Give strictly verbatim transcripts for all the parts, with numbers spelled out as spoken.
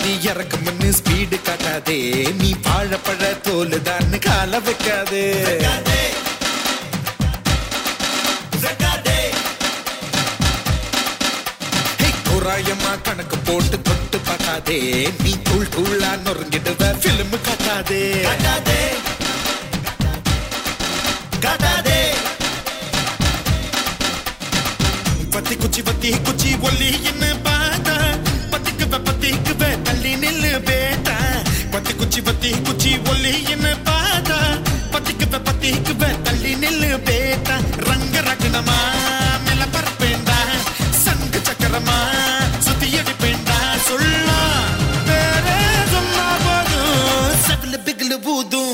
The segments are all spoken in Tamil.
ஏத்தி இறக்கும்னு ஸ்பீடு காட்டாதே, நீ வாழைப்பழ தோலுதான்னு கால வைக்காதே. தோராயமா கணக்கு போட்டு தொட்டு பார்க்காதே, நீ தூள் தூளா நொறுங்கிடுவ பிலிம் காட்டாதே. பத்தி குச்சி பத்தி குச்சி ஒல்லி என்ன பாத்தா, பத்திக்குவ பத்திக்குவ தள்ளி நில்லு பேட்டா. பத்தி குச்சி பத்தி குச்சி ஒல்லி என்ன பாத்தா, பத்திக்குவ பத்திக்குவ தள்ளி நில்லு பேட்டா. ரங்க ரகணமா மேல பரப்பேண்டா, சங்கு சக்கரமா சுத்தி அடிப்பேண்டா. சொல்லா வேற சொன்னா போதும், செவில பிகில பூதும்.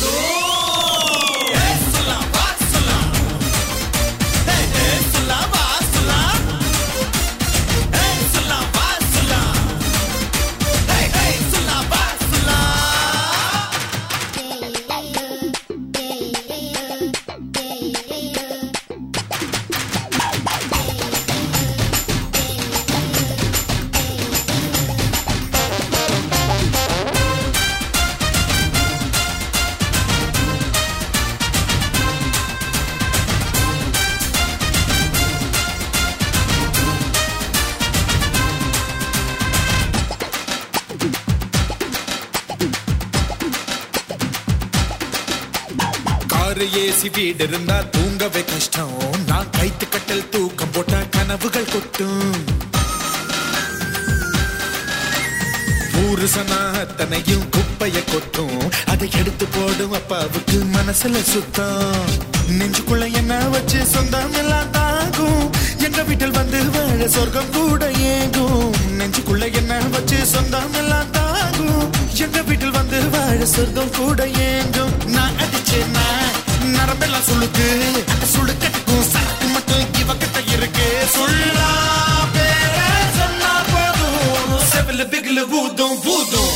ஏசி வீடு இருந்தா தூங்கவே கஷ்டம், நான் கைத்து கட்டல் தூக்கம் போட்டா கனவுகள் கொட்டும். ஊரு சனா அத்தனையும் குப்பைய கொட்டும், அதை எடுத்து போடும் அப்பாவுக்கு மனசுல சுத்தம். நெஞ்சுக்குள்ள என்ன வச்சு சொந்தம் எல்லாம் தாகும், எங்க வீட்டில் வந்து வாழ சொர்க்கம் கூட ஏகும். நெஞ்சுக்குள்ள என்ன வச்சு சொந்தம் எல்லாம் தாகும், எங்க வீட்டில் வந்து வாழ சொர்க்கம் கூட ஏங்கும். நான் அடிச்சேன்னா நரம்பெல்லாம் சுளுக்கு, சுளுக்கட்டுக்கும் சரக்கு மட்டும் இவக்கிட்ட இருக்கு. சொல்லா பேர சொன்னா போதும், செவில பிகில பூதும் பூதும்.